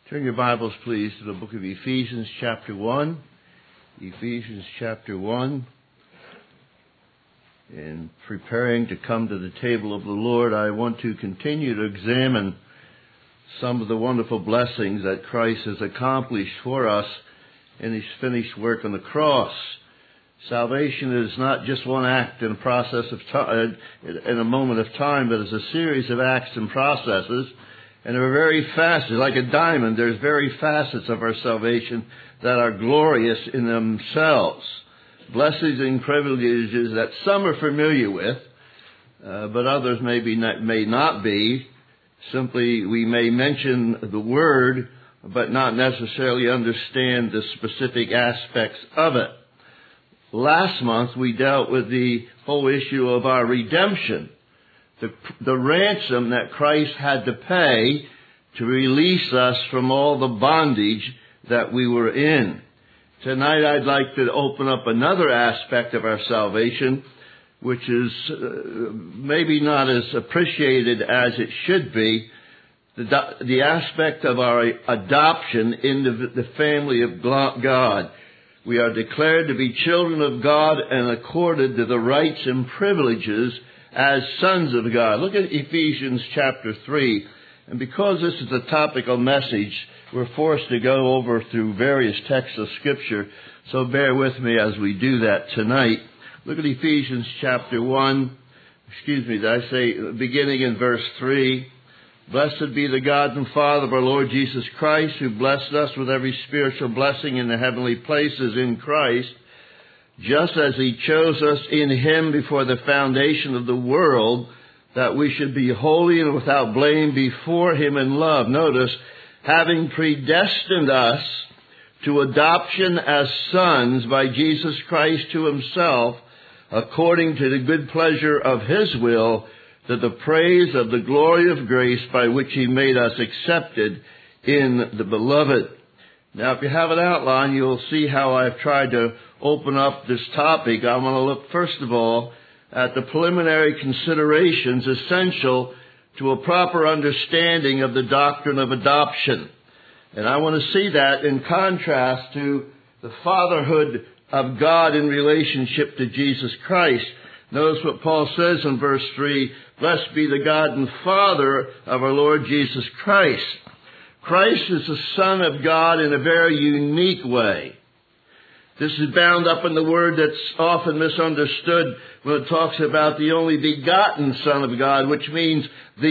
Turn your Bibles, please, to the book of Ephesians chapter 1. Ephesians chapter 1. In preparing to come to the table of the Lord, I want to continue to examine some of the wonderful blessings that Christ has accomplished for us in His finished work on the cross. Salvation is not just one act in a process of time, in a moment of time, but it's a series of acts and processes. And there are very facets, like a diamond, there's very facets of our salvation that are glorious in themselves. Blessings and privileges that some are familiar with, but others may not be. Simply, we may mention the word, but not necessarily understand the specific aspects of it. Last month, we dealt with the whole issue of our redemption. The ransom that Christ had to pay to release us from all the bondage that we were in. Tonight I'd like to open up another aspect of our salvation, which is maybe not as appreciated as it should be, the aspect of our adoption into the family of God. We are declared to be children of God and accorded to the rights and privileges as sons of God. Look at Ephesians chapter 3. And because this is a topical message, we're forced to go over through various texts of Scripture. So bear with me as we do that tonight. Look at Ephesians chapter 1. Beginning in verse 3. Blessed be the God and Father of our Lord Jesus Christ, who blessed us with every spiritual blessing in the heavenly places in Christ, just as He chose us in Him before the foundation of the world, that we should be holy and without blame before Him in love. Notice, having predestined us to adoption as sons by Jesus Christ to Himself, according to the good pleasure of His will, to the praise of the glory of grace by which He made us accepted in the Beloved. Now, if you have an outline, you'll see how I've tried to open up this topic. I want to look, first of all, at the preliminary considerations essential to a proper understanding of the doctrine of adoption. And I want to see that in contrast to the fatherhood of God in relationship to Jesus Christ. Notice what Paul says in verse 3, blessed be the God and Father of our Lord Jesus Christ. Christ is the Son of God in a very unique way. This is bound up in the word that's often misunderstood when it talks about the only begotten Son of God, which means the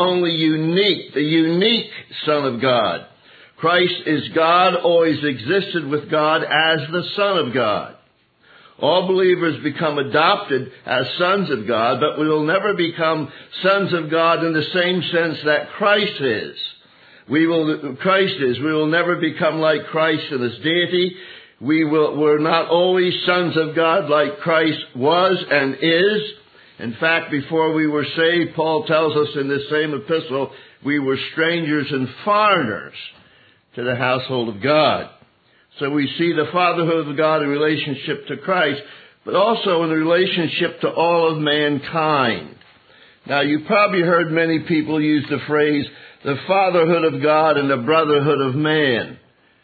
unique Son of God. Christ is God, always existed with God as the Son of God. All believers become adopted as sons of God, but we will never become sons of God in the same sense that Christ is. We will never become like Christ in His deity. We're not always sons of God like Christ was and is. In fact, before we were saved, Paul tells us in this same epistle, we were strangers and foreigners to the household of God. So we see the fatherhood of God in relationship to Christ, but also in relationship to all of mankind. Now, you've probably heard many people use the phrase, the fatherhood of God and the brotherhood of man,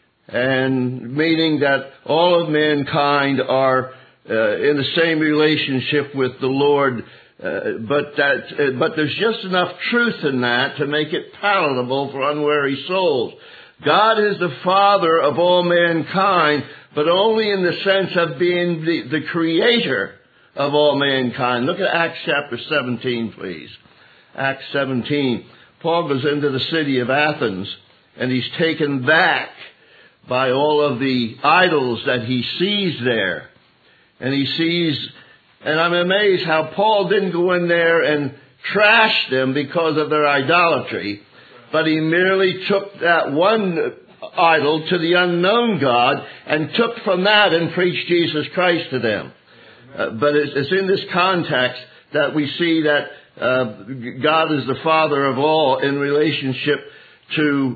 and meaning that all of mankind are in the same relationship with the Lord, but there's just enough truth in that to make it palatable for unwary souls. God is the Father of all mankind, but only in the sense of being the creator of all mankind. Look at Acts chapter 17, please. Acts 17. Paul goes into the city of Athens, and he's taken back by all of the idols that he sees there. And I'm amazed how Paul didn't go in there and trash them because of their idolatry, but he merely took that one idol to the unknown God and took from that and preached Jesus Christ to them. But it's in this context that we see that God is the Father of all in relationship to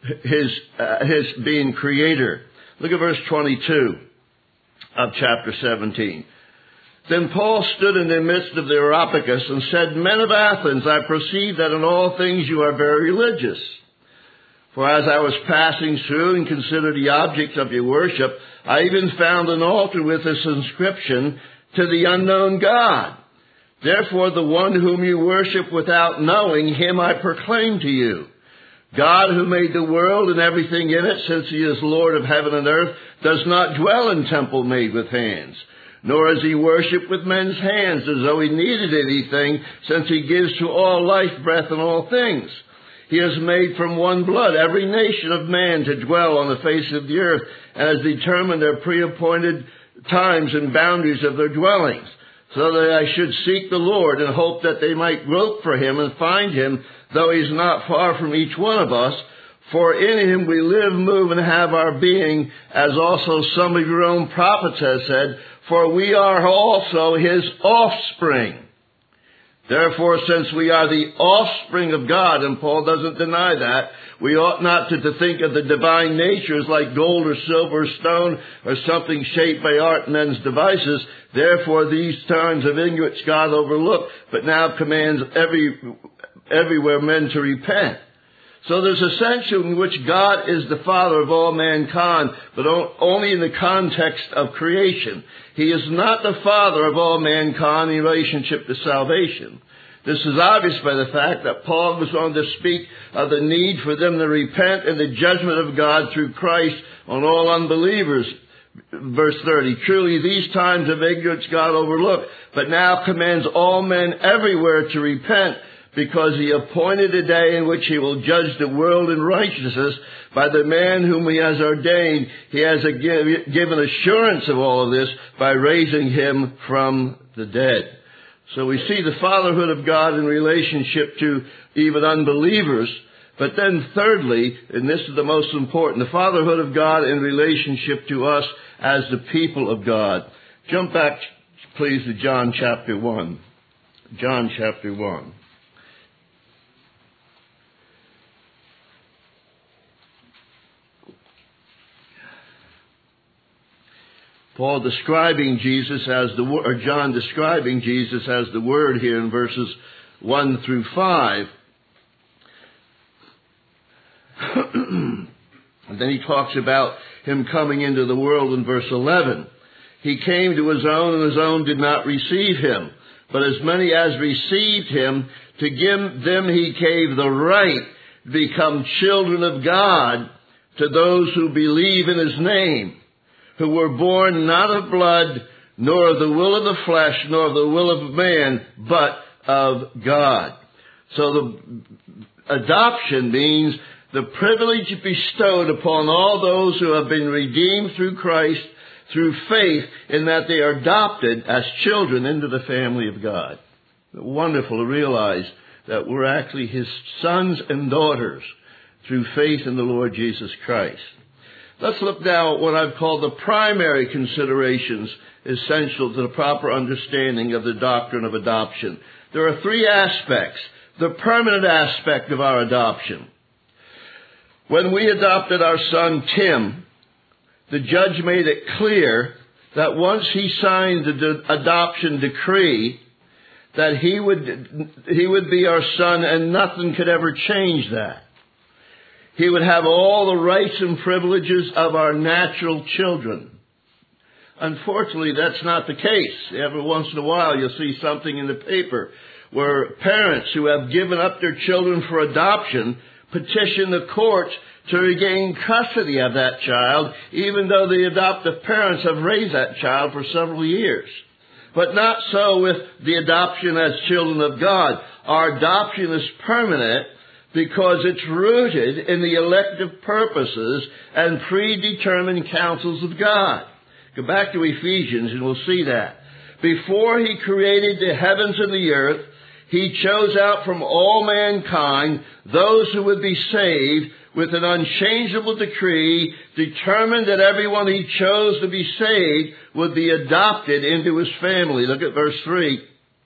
His being Creator. Look at verse 22 of chapter 17. Then Paul stood in the midst of the Areopagus and said, Men of Athens, I perceive that in all things you are very religious. For as I was passing through and considered the object of your worship, I even found an altar with this inscription, to the unknown God. Therefore the one whom you worship without knowing, him I proclaim to you. God, who made the world and everything in it, since he is Lord of heaven and earth, does not dwell in temple made with hands. Nor is he worshipped with men's hands as though he needed anything, since he gives to all life, breath, and all things. He has made from one blood every nation of man to dwell on the face of the earth, and has determined their pre-appointed times and boundaries of their dwellings, so that I should seek the Lord and hope that they might grope for him and find him, though he is not far from each one of us. For in him we live, move, and have our being, as also some of your own prophets have said, for we are also his offspring. Therefore, since we are the offspring of God, and Paul doesn't deny that, we ought not to think of the divine nature as like gold or silver or stone or something shaped by art and men's devices. Therefore, these times of ignorance God overlooked, but now commands everywhere men to repent. So there's a sense in which God is the Father of all mankind, but only in the context of creation. He is not the Father of all mankind in relationship to salvation. This is obvious by the fact that Paul goes on to speak of the need for them to repent and the judgment of God through Christ on all unbelievers. Verse 30, truly these times of ignorance God overlooked, but now commands all men everywhere to repent, because he appointed a day in which he will judge the world in righteousness by the man whom he has ordained. He has given assurance of all of this by raising him from the dead. So we see the fatherhood of God in relationship to even unbelievers. But then thirdly, and this is the most important, the fatherhood of God in relationship to us as the people of God. Jump back, please, to John chapter 1. John chapter 1. John describing Jesus as the Word here in verses 1 through 5. And then he talks about him coming into the world in verse 11. He came to his own, and his own did not receive him. But as many as received him, to them he gave the right to become children of God, to those who believe in his name, who were born not of blood, nor of the will of the flesh, nor of the will of man, but of God. So the adoption means the privilege bestowed upon all those who have been redeemed through Christ, through faith, in that they are adopted as children into the family of God. Wonderful to realize that we're actually his sons and daughters through faith in the Lord Jesus Christ. Let's look now at what I've called the primary considerations essential to the proper understanding of the doctrine of adoption. There are three aspects. The permanent aspect of our adoption. When we adopted our son Tim, the judge made it clear that once he signed the adoption decree, that he would be our son and nothing could ever change that. He would have all the rights and privileges of our natural children. Unfortunately, that's not the case. Every once in a while, you'll see something in the paper where parents who have given up their children for adoption petition the courts to regain custody of that child, even though the adoptive parents have raised that child for several years. But not so with the adoption as children of God. Our adoption is permanent, because it's rooted in the elective purposes and predetermined counsels of God. Go back to Ephesians and we'll see that. Before he created the heavens and the earth, he chose out from all mankind those who would be saved with an unchangeable decree, determined that everyone he chose to be saved would be adopted into his family. Look at verse 3.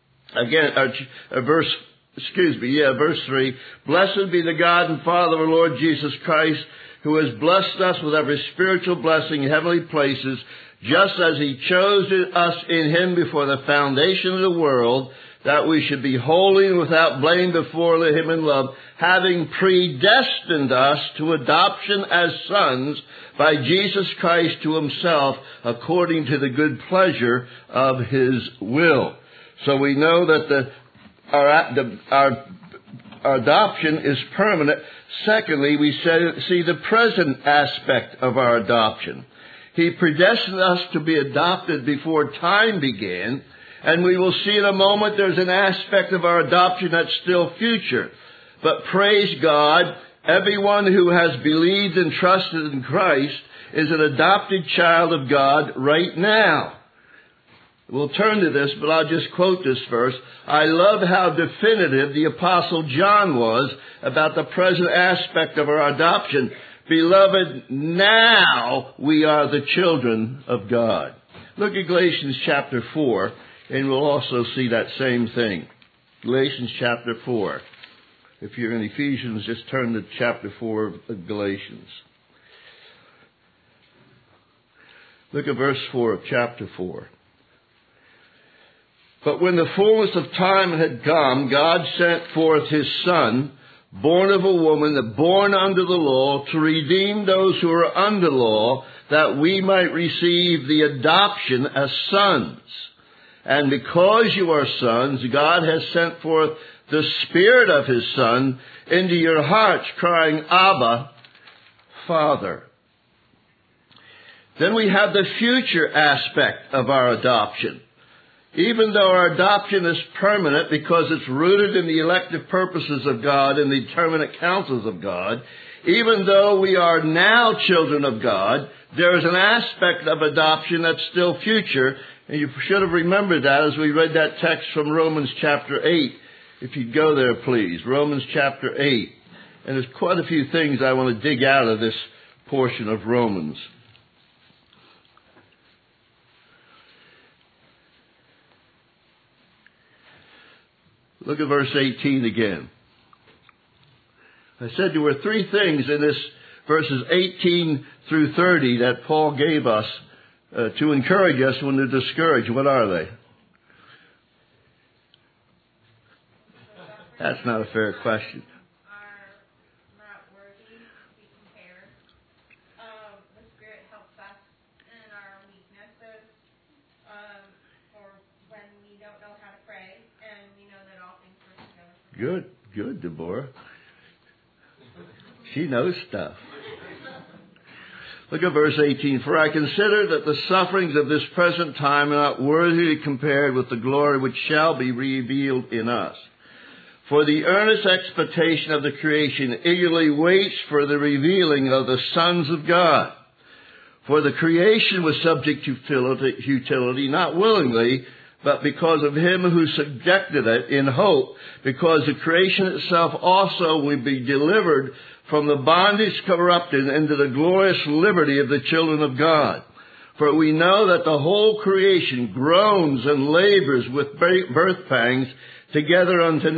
Verse 3. Blessed be the God and Father of our Lord Jesus Christ, who has blessed us with every spiritual blessing in heavenly places, just as he chose us in him before the foundation of the world, that we should be holy and without blame before him in love, having predestined us to adoption as sons by Jesus Christ to himself, according to the good pleasure of his will. So we know that our adoption is permanent. Secondly, we see the present aspect of our adoption. He predestined us to be adopted before time began, and we will see in a moment there's an aspect of our adoption that's still future. But praise God, everyone who has believed and trusted in Christ is an adopted child of God right now. We'll turn to this, but I'll just quote this verse. I love how definitive the Apostle John was about the present aspect of our adoption. Beloved, now we are the children of God. Look at Galatians chapter 4, and we'll also see that same thing. Galatians chapter 4. If you're in Ephesians, just turn to chapter 4 of Galatians. Look at verse 4 of chapter 4. But when the fullness of time had come, God sent forth his Son, born of a woman, born under the law, to redeem those who are under law, that we might receive the adoption as sons. And because you are sons, God has sent forth the Spirit of his Son into your hearts, crying, Abba, Father. Then we have the future aspect of our adoption. Even though our adoption is permanent because it's rooted in the elective purposes of God and the determinate counsels of God, even though we are now children of God, there is an aspect of adoption that's still future. And you should have remembered that as we read that text from Romans chapter 8. If you'd go there, please. Romans chapter 8. And there's quite a few things I want to dig out of this portion of Romans. Look at verse 18 again. I said there were three things in this verses 18 through 30 that Paul gave us to encourage us when they're discouraged. What are they? That's not a fair question. Are not worthy to be compared. The Spirit helps us in our weaknesses, or when we don't know how to pray, and we know that all things work together. Good, Deborah. She knows stuff. Look at verse 18. For I consider that the sufferings of this present time are not worthy to be compared with the glory which shall be revealed in us. For the earnest expectation of the creation eagerly waits for the revealing of the sons of God. For the creation was subject to futility, not willingly, but because of him who subjected it in hope, because the creation itself also will be delivered from the bondage corrupted into the glorious liberty of the children of God. For we know that the whole creation groans and labors with birth pangs together until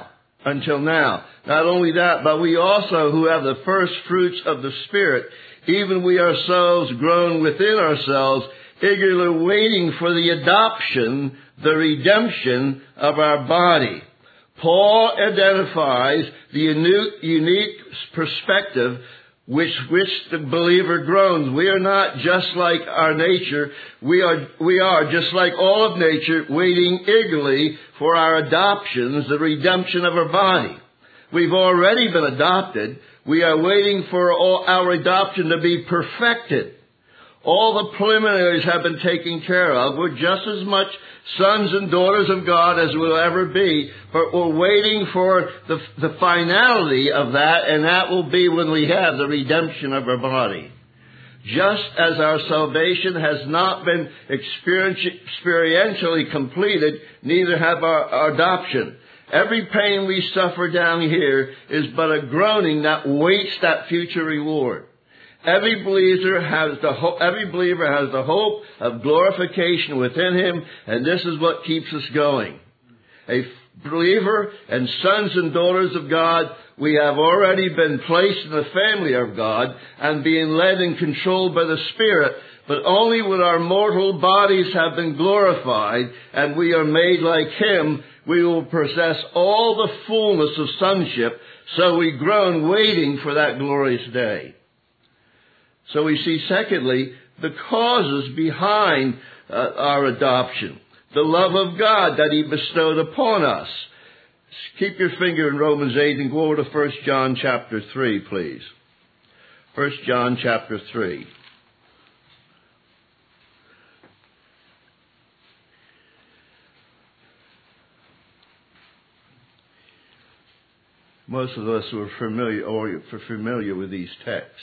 now. Not only that, but we also who have the first fruits of the Spirit, even we ourselves groan within ourselves, eagerly waiting for the adoption, the redemption of our body. Paul identifies the unique perspective which the believer groans. We are not just like our nature. We are just like all of nature, waiting eagerly for our adoptions, the redemption of our body. We've already been adopted. We are waiting for our adoption to be perfected. All the preliminaries have been taken care of. We're just as much sons and daughters of God as we'll ever be, but we're waiting for the finality of that, and that will be when we have the redemption of our body. Just as our salvation has not been experientially completed, neither have our adoption. Every pain we suffer down here is but a groaning that waits that future reward. Every believer has the hope of glorification within him, and this is what keeps us going. A believer and sons and daughters of God we have already been placed in the family of God and being led and controlled by the Spirit, but only when our mortal bodies have been glorified and we are made like Him, we will possess all the fullness of sonship. So we groan waiting for that glorious day. So we see, secondly, the causes behind our adoption. The love of God that He bestowed upon us. Keep your finger in Romans 8 and go over to 1 John chapter 3, please. 1 John chapter 3. Most of us are familiar with these texts.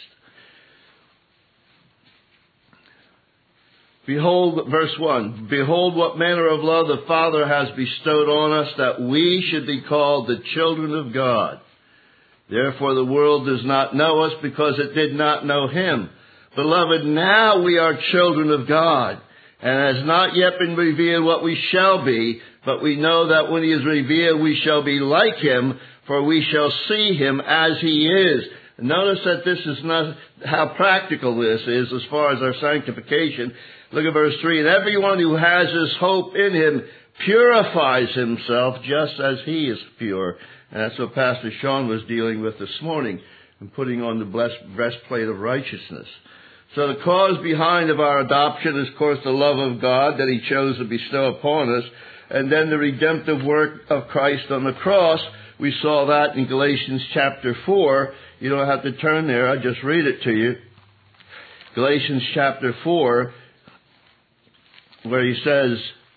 Behold, verse 1, behold what manner of love the Father has bestowed on us, that we should be called the children of God. Therefore the world does not know us, because it did not know Him. Beloved, now we are children of God, and has not yet been revealed what we shall be, but we know that when He is revealed we shall be like Him, for we shall see Him as He is. Notice that this is not how practical this is as far as our sanctification. Look at verse 3. And everyone who has this hope in Him purifies himself just as He is pure. And that's what Pastor Sean was dealing with this morning, and putting on the breastplate of righteousness. So the cause behind of our adoption is, of course, the love of God that He chose to bestow upon us. And then the redemptive work of Christ on the cross. We saw that in Galatians chapter 4. You don't have to turn there. I'll just read it to you. Galatians chapter 4, where he says,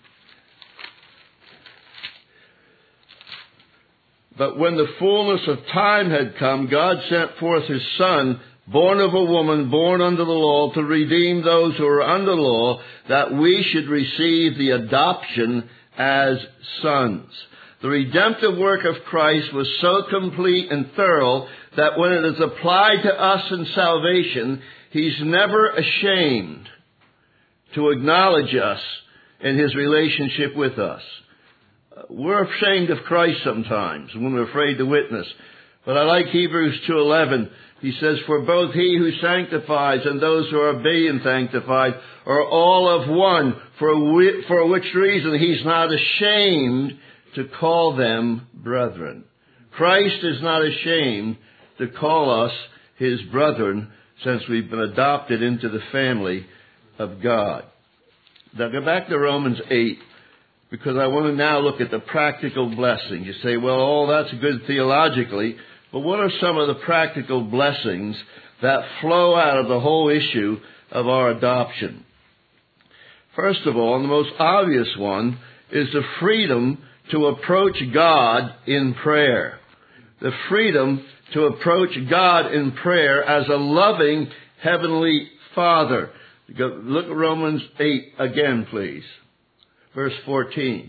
but when the fullness of time had come, God sent forth His Son, born of a woman, born under the law, to redeem those who are under law, that we should receive the adoption as sons. The redemptive work of Christ was so complete and thorough that when it is applied to us in salvation, He's never ashamed to acknowledge us in His relationship with us. We're ashamed of Christ sometimes when we're afraid to witness. But I like Hebrews 2:11. He says, for both He who sanctifies and those who are being sanctified are all of one, for which reason He's not ashamed to call them brethren. Christ is not ashamed to call us His brethren, since we've been adopted into the family of God. Now go back to Romans 8, because I want to now look at the practical blessings. You say, well, all that's good theologically, but what are some of the practical blessings that flow out of the whole issue of our adoption? First of all, and the most obvious one, is the freedom to approach God in prayer. The freedom to approach God in prayer as a loving Heavenly Father. Look at Romans 8 again, please. Verse 14.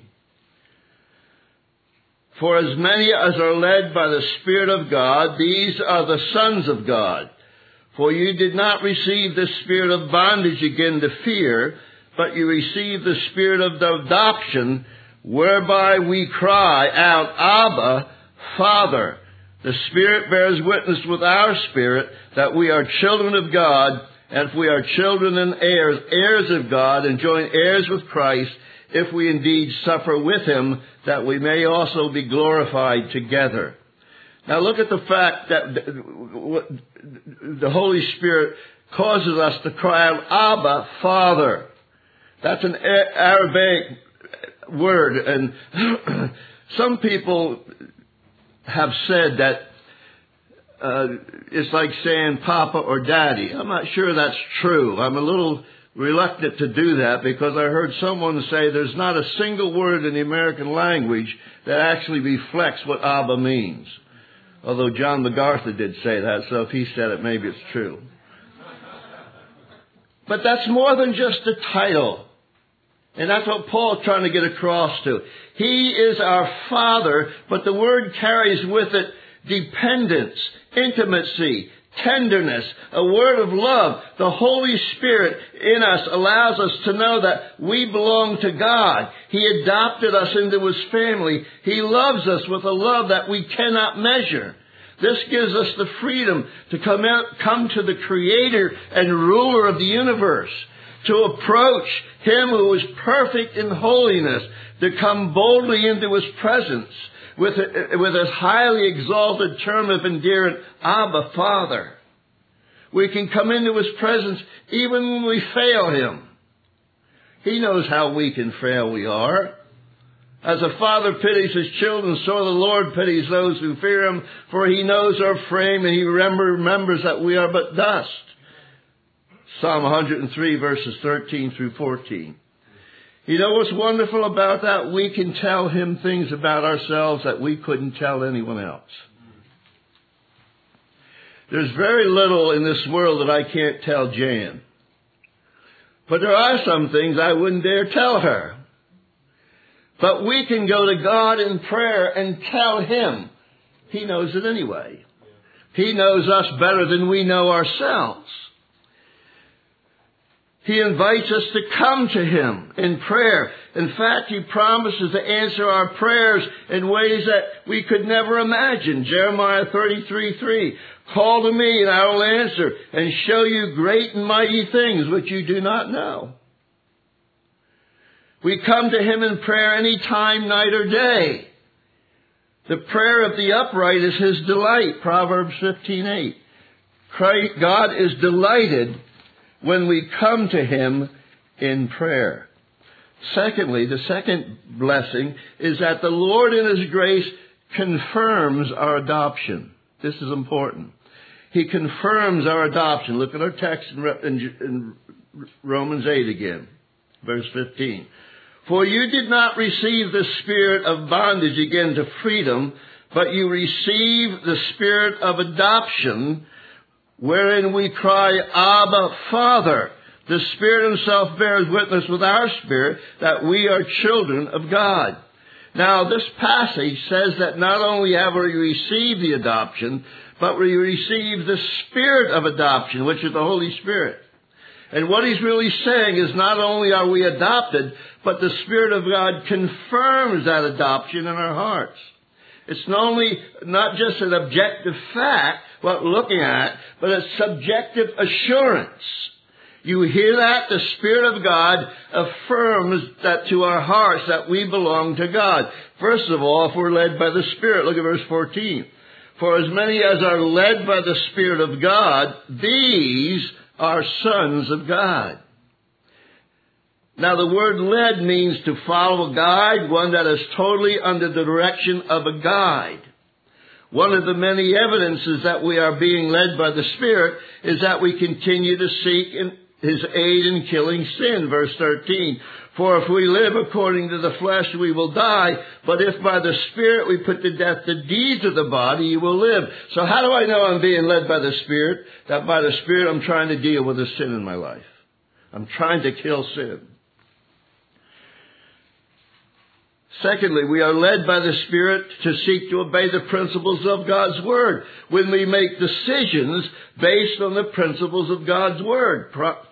For as many as are led by the Spirit of God, these are the sons of God. For you did not receive the spirit of bondage again to fear, but you received the spirit of adoption, whereby we cry out, Abba, Father. The Spirit bears witness with our spirit that we are children of God, and if we are children and heirs, heirs of God, and joint heirs with Christ, if we indeed suffer with Him, that we may also be glorified together. Now look at the fact that the Holy Spirit causes us to cry out, Abba, Father. That's an Arabic word, and some people have said that it's like saying Papa or Daddy. I'm not sure that's true. I'm a little reluctant to do that, because I heard someone say there's not a single word in the American language that actually reflects what Abba means. Although John MacArthur did say that, so if he said it, maybe it's true. But that's more than just a title. And that's what Paul's trying to get across to. He is our Father, but the word carries with it dependence, intimacy, tenderness, a word of love. The Holy Spirit in us allows us to know that we belong to God. He adopted us into His family. He loves us with a love that we cannot measure. This gives us the freedom to come to the Creator and Ruler of the universe, to approach Him who is perfect in holiness, to come boldly into His presence with His highly exalted term of endearment, Abba, Father. We can come into His presence even when we fail Him. He knows how weak and frail we are. As a father pities his children, so the Lord pities those who fear Him, for He knows our frame and He remembers that we are but dust. Psalm 103, verses 13 through 14. You know what's wonderful about that? We can tell Him things about ourselves that we couldn't tell anyone else. There's very little in this world that I can't tell Jan. But there are some things I wouldn't dare tell her. But we can go to God in prayer and tell Him. He knows it anyway. He knows us better than we know ourselves. He invites us to come to Him in prayer. In fact, He promises to answer our prayers in ways that we could never imagine. Jeremiah 33:3. Call to me and I will answer and show you great and mighty things which you do not know. We come to Him in prayer any time, night or day. The prayer of the upright is His delight. Proverbs 15:8. God is delighted when we come to Him in prayer. Secondly, the second blessing is that the Lord in His grace confirms our adoption. This is important. He confirms our adoption. Look at our text in Romans 8 again, verse 15. For you did not receive the spirit of bondage again to freedom, but you received the spirit of adoption, wherein we cry, Abba, Father. The Spirit Himself bears witness with our spirit that we are children of God. Now, this passage says that not only have we received the adoption, but we receive the spirit of adoption, which is the Holy Spirit. And what he's really saying is not only are we adopted, but the Spirit of God confirms that adoption in our hearts. It's not just an objective fact, what we're looking at, but a subjective assurance. You hear that? The Spirit of God affirms that to our hearts that we belong to God. First of all, if we're led by the Spirit, look at verse 14. For as many as are led by the Spirit of God, these are sons of God. Now the word led means to follow a guide, one that is totally under the direction of a guide. One of the many evidences that we are being led by the Spirit is that we continue to seek His aid in killing sin. Verse 13. For if we live according to the flesh, we will die. But if by the Spirit we put to death the deeds of the body, you will live. So how do I know I'm being led by the Spirit? That by the Spirit I'm trying to deal with the sin in my life. I'm trying to kill sin. Secondly, we are led by the Spirit to seek to obey the principles of God's Word when we make decisions based on the principles of God's Word.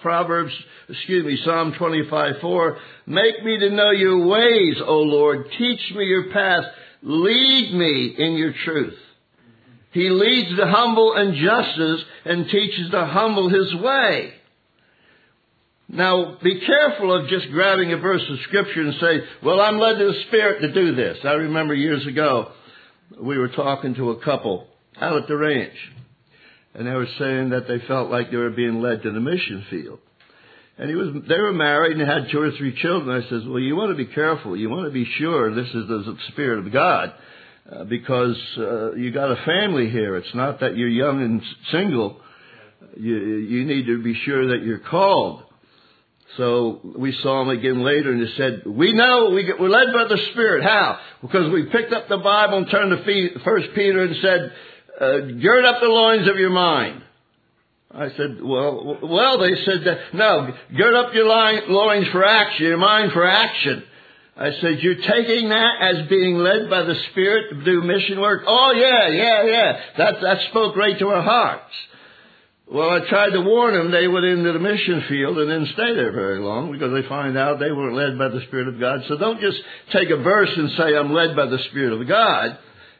Psalm 25:4. Make me to know your ways, O Lord. Teach me your path. Lead me in your truth. He leads the humble in justice and teaches the humble His way. Now, be careful of just grabbing a verse of Scripture and say, well, I'm led to the Spirit to do this. I remember years ago, we were talking to a couple out at the ranch, and they were saying that they felt like they were being led to the mission field. And they were married and had 2 or 3 children. I says, well, you want to be careful. You want to be sure this is the Spirit of God, because you got a family here. It's not that you're young and single. You need to be sure that you're called. So we saw them again later, and they said, we know we're led by the Spirit. How? Because we picked up the Bible and turned to 1 Peter and said, gird up the loins of your mind. I said, well, they said, no, gird up your loins for action, your mind for action. I said, you're taking that as being led by the Spirit to do mission work? Oh, yeah. That spoke right to our hearts. Well, I tried to warn them they went into the mission field and didn't stay there very long because they find out they weren't led by the Spirit of God. So don't just take a verse and say, I'm led by the Spirit of God.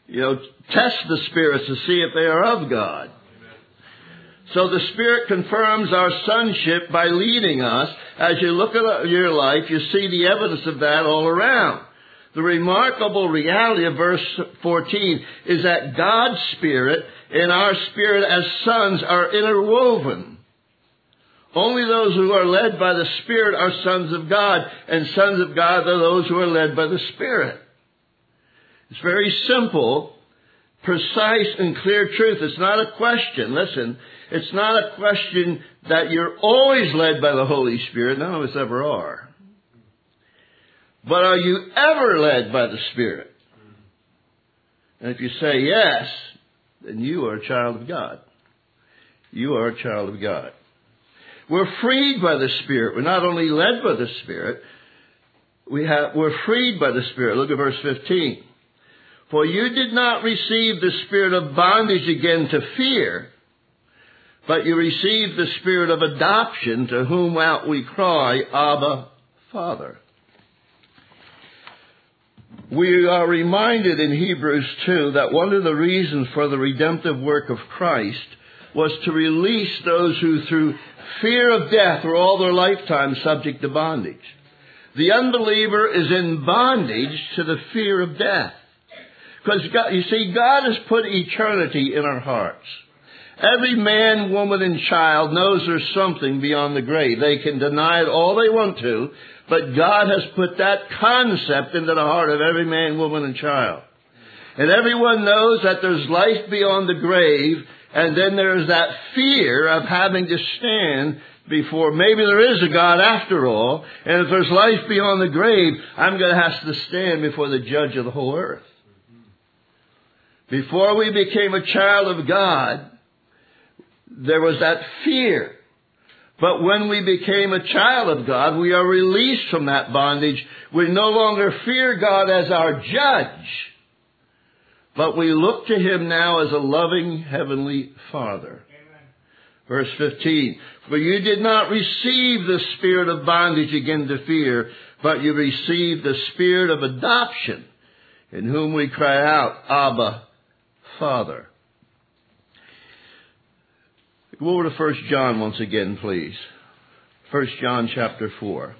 test the spirits to see if they are of God. So the Spirit confirms our sonship by leading us. As you look at your life, you see the evidence of that all around. The remarkable reality of verse 14 is that God's Spirit and our spirit as sons are interwoven. Only those who are led by the Spirit are sons of God, and sons of God are those who are led by the Spirit. It's very simple, precise, and clear truth. It's not a question. Listen, it's not a question that you're always led by the Holy Spirit. None of us ever are. But are you ever led by the Spirit? And if you say yes, then you are a child of God. You are a child of God. We're freed by the Spirit. We're not only led by the Spirit, we're freed by the Spirit. Look at verse 15. For you did not receive the spirit of bondage again to fear, but you received the spirit of adoption, to whom out we cry, Abba, Father. We are reminded in Hebrews 2 that one of the reasons for the redemptive work of Christ was to release those who through fear of death were all their lifetime subject to bondage. The unbeliever is in bondage to the fear of death. Because God has put eternity in our hearts. Every man, woman, and child knows there's something beyond the grave. They can deny it all they want to, but God has put that concept into the heart of every man, woman, and child. And everyone knows that there's life beyond the grave, and then there's that fear of having to stand before maybe there is a God after all, and if there's life beyond the grave, I'm going to have to stand before the judge of the whole earth. Before we became a child of God, there was that fear. But when we became a child of God, we are released from that bondage. We no longer fear God as our judge, but we look to Him now as a loving Heavenly Father. Amen. Verse 15, for you did not receive the spirit of bondage again to fear, but you received the spirit of adoption, in whom we cry out, Abba, Father. Go over to 1 John once again, please. 1 John chapter 4.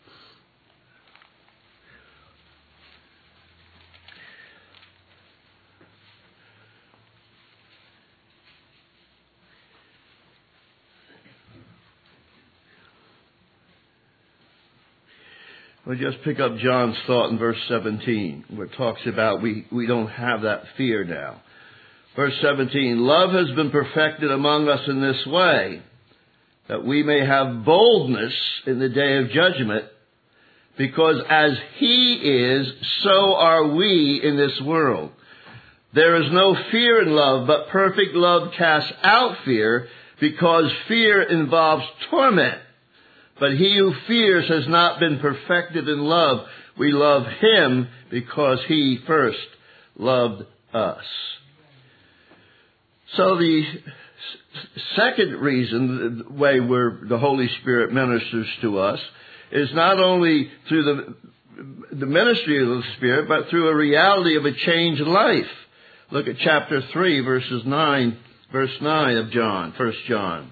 We'll just pick up John's thought in verse 17, where it talks about we don't have that fear now. Verse 17, love has been perfected among us in this way, that we may have boldness in the day of judgment, because as He is, so are we in this world. There is no fear in love, but perfect love casts out fear, because fear involves torment. But he who fears has not been perfected in love. We love Him because He first loved us. So the second reason, the way the Holy Spirit ministers to us, is not only through the ministry of the Spirit, but through a reality of a changed life. Look at chapter 3, verse 9 of John, 1 John.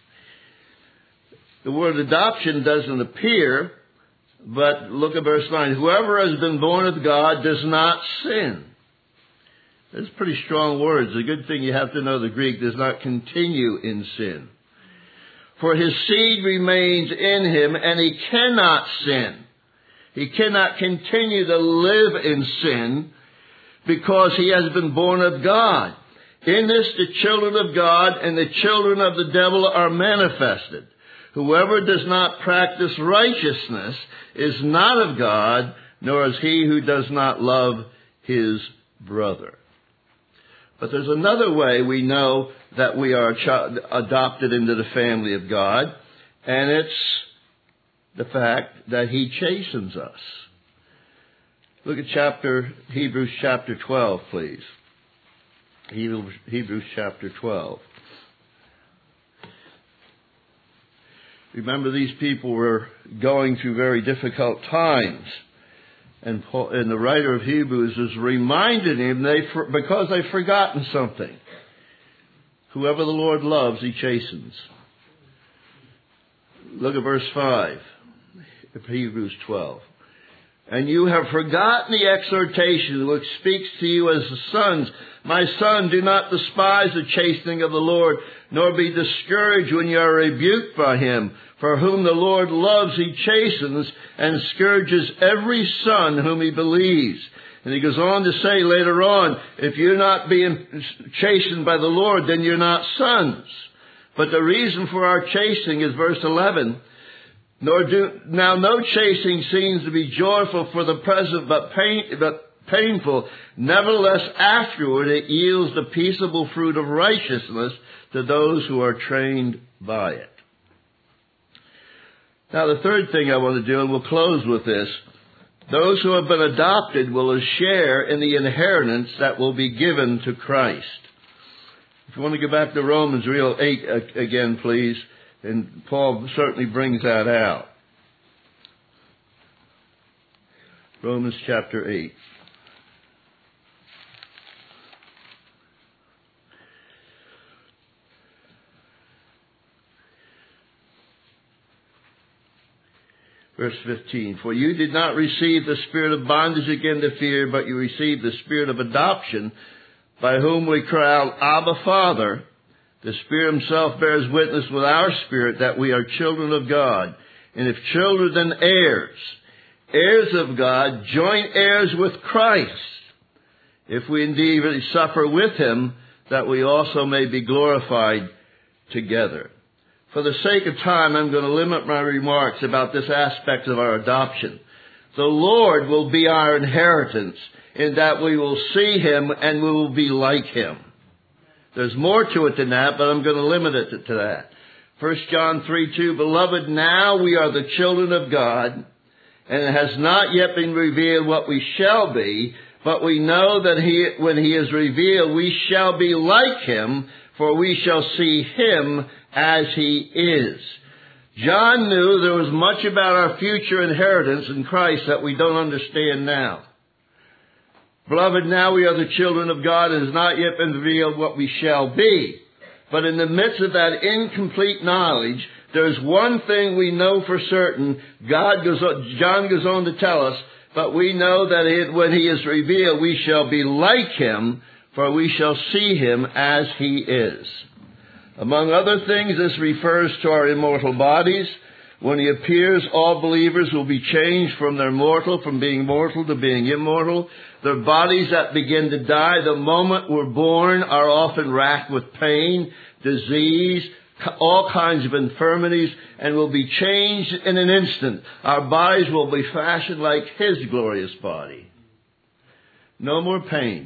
The word adoption doesn't appear, but look at verse 9. Whoever has been born of God does not sin. That's pretty strong words. The good thing you have to know the Greek, does not continue in sin. For his seed remains in him, and he cannot sin. He cannot continue to live in sin because he has been born of God. In this, the children of God and the children of the devil are manifested. Whoever does not practice righteousness is not of God, nor is he who does not love his brother. But there's another way we know that we are adopted into the family of God, and it's the fact that He chastens us. Look at Hebrews chapter 12, please. Hebrews chapter 12. Remember, these people were going through very difficult times. And the writer of Hebrews is reminding him because they've forgotten something. Whoever the Lord loves, he chastens. Look at verse 5 of Hebrews 12. And you have forgotten the exhortation which speaks to you as sons. My son, do not despise the chastening of the Lord, nor be discouraged when you are rebuked by him. For whom the Lord loves, he chastens and scourges every son whom he believes. And he goes on to say later on, if you're not being chastened by the Lord, then you're not sons. But the reason for our chastening is verse 11. Now no chastening seems to be joyful for the present, but painful. Nevertheless, afterward it yields the peaceable fruit of righteousness to those who are trained by it. Now the third thing I want to do, and we'll close with this, those who have been adopted will share in the inheritance that will be given to Christ. If you want to go back to Romans 8 again, please. And Paul certainly brings that out. Romans chapter 8. Verse 15. For you did not receive the spirit of bondage again to fear, but you received the spirit of adoption, by whom we cry out, Abba, Father. The Spirit himself bears witness with our spirit that we are children of God. And if children, then heirs. Heirs of God, joint heirs with Christ. If we indeed suffer with him, that we also may be glorified together. For the sake of time, I'm going to limit my remarks about this aspect of our adoption. The Lord will be our inheritance in that we will see him and we will be like him. There's more to it than that, but I'm going to limit it to that. 1 John 3:2, Beloved, now we are the children of God, and it has not yet been revealed what we shall be, but we know that when he is revealed, we shall be like him, for we shall see him as he is. John knew there was much about our future inheritance in Christ that we don't understand now. Beloved, now we are the children of God. It has not yet been revealed what we shall be. But in the midst of that incomplete knowledge, there's one thing we know for certain. John goes on to tell us, but we know that when he is revealed, we shall be like him, for we shall see him as he is. Among other things, this refers to our immortal bodies. When he appears, all believers will be changed from being mortal to being immortal. Their bodies that begin to die the moment we're born are often racked with pain, disease, all kinds of infirmities, and will be changed in an instant. Our bodies will be fashioned like his glorious body. No more pain.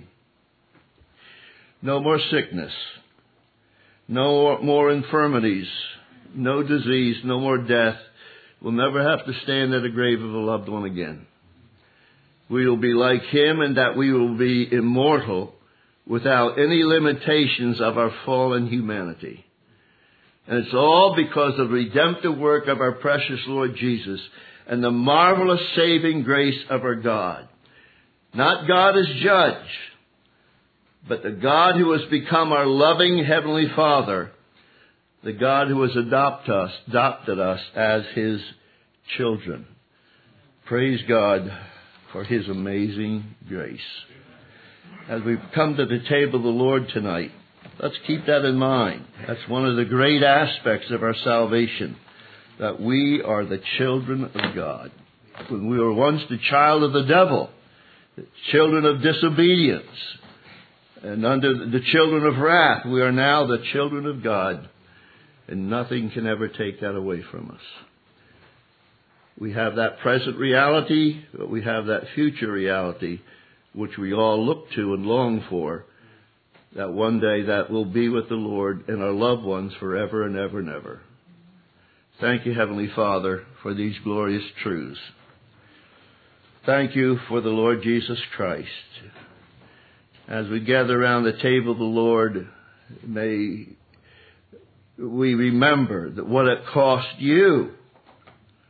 No more sickness. No more infirmities. No disease. No more death. We'll never have to stand at the grave of a loved one again. We will be like him in that we will be immortal without any limitations of our fallen humanity. And it's all because of the redemptive work of our precious Lord Jesus and the marvelous saving grace of our God. Not God as judge, but the God who has become our loving Heavenly Father, the God who has adopted us as his children. Praise God for his amazing grace. As we come to the table of the Lord tonight, let's keep that in mind. That's one of the great aspects of our salvation, that we are the children of God. When we were once the child of the devil, the children of disobedience, and under the children of wrath, we are now the children of God, and nothing can ever take that away from us. We have that present reality, but we have that future reality, which we all look to and long for, that one day that will be with the Lord and our loved ones forever and ever and ever. Thank you, Heavenly Father, for these glorious truths. Thank you for the Lord Jesus Christ. As we gather around the table of the Lord, may we remember that what it cost you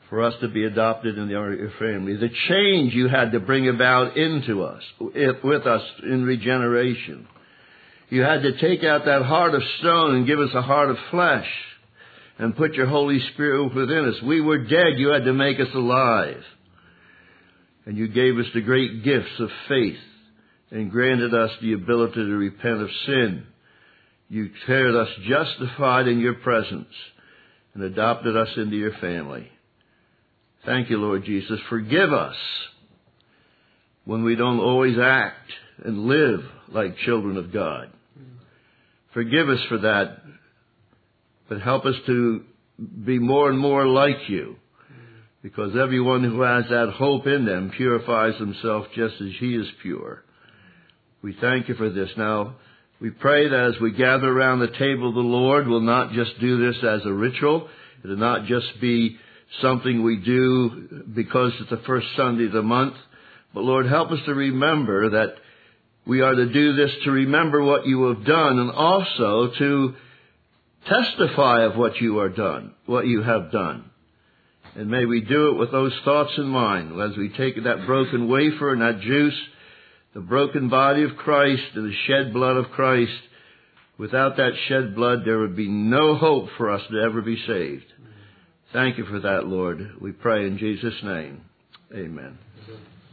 for us to be adopted in your family. The change you had to bring about into us, with us in regeneration. You had to take out that heart of stone and give us a heart of flesh and put your Holy Spirit within us. We were dead. You had to make us alive. And you gave us the great gifts of faith and granted us the ability to repent of sin. You declared us justified in your presence and adopted us into your family. Thank you, Lord Jesus. Forgive us when we don't always act and live like children of God. Forgive us for that, but help us to be more and more like you, because everyone who has that hope in them purifies himself just as he is pure. We thank you for this. Now, we pray that as we gather around the table of the Lord, we'll not just do this as a ritual. It will not just be something we do because it's the first Sunday of the month. But Lord, help us to remember that we are to do this to remember what you have done and also to testify of what you have done. And may we do it with those thoughts in mind as we take that broken wafer and that juice, the broken body of Christ and the shed blood of Christ. Without that shed blood, there would be no hope for us to ever be saved. Thank you for that, Lord. We pray in Jesus' name. Amen.